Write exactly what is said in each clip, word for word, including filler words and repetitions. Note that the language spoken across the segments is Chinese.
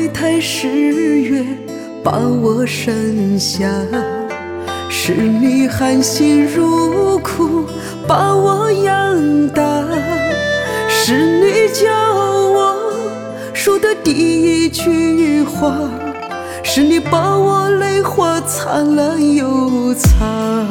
一台十月把我生下，是你含辛茹苦把我养大，是你教我说的第一句话，是你把我泪花灿烂又擦，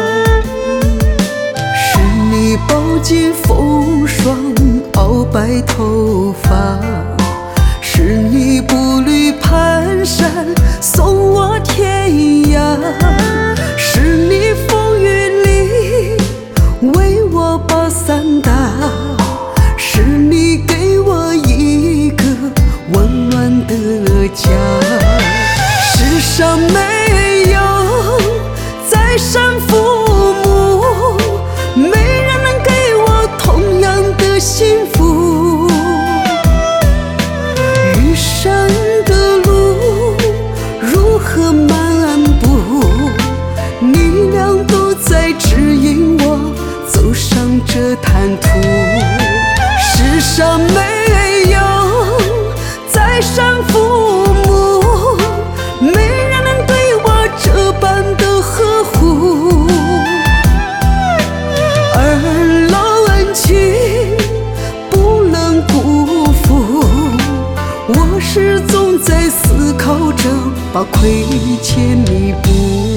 是你饱经风霜熬白头发，是你步履蹒跚送我天涯，是你风雨里为我把伞打，是你给我一个温暖的家。世上没有再生父母，没人能给我同样的幸福。余生的路如何漫步，你俩都在指引我走上这坦途。世上没有再生父母，没人能对我这般的呵护。儿老恩情不能辜负，我始终在思考着把亏欠弥补。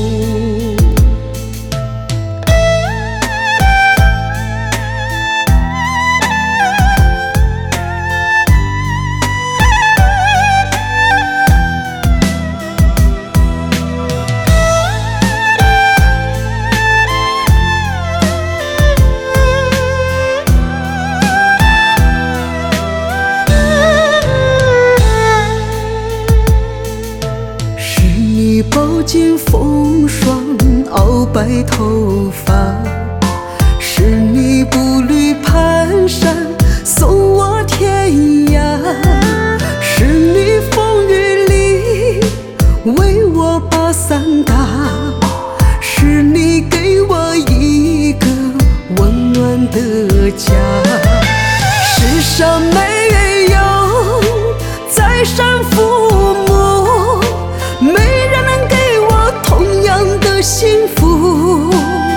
饱经风霜熬白头发，是你步履蹒跚送我天涯，是你风雨里为我把伞打，是你给我一个温暖的家。世上没有再生父母，没人能给我同样的幸福。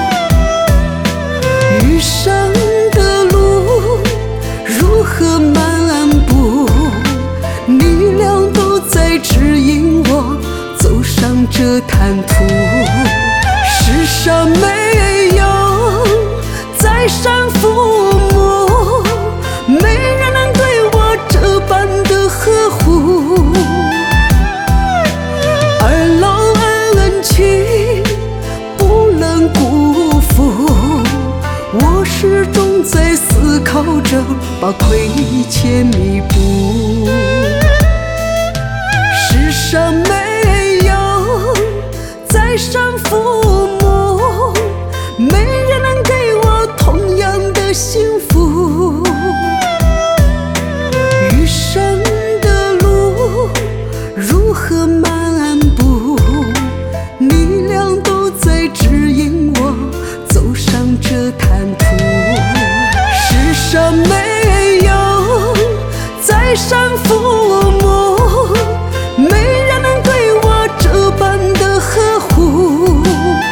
余生的路如何漫步，你俩都在指引我走上这坦途。世上没有再生父母，没人能对我这般的呵护。儿老恩情不能辜负，我始终在思考着把亏欠弥补。世上没有再生父母，没人能给我同样的幸福。余生的路如何漫步，你俩都在指引我走上这坦途。世上没有再生父母，没人能对我这般的呵护。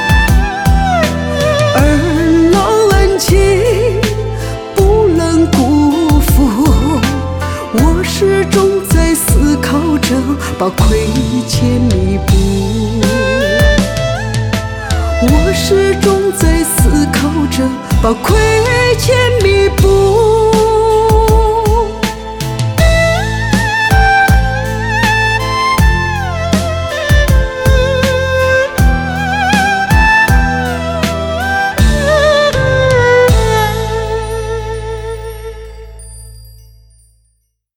儿老恩情不能辜负，我始终在思考着把亏欠弥补。我始终在思考着把亏欠弥补。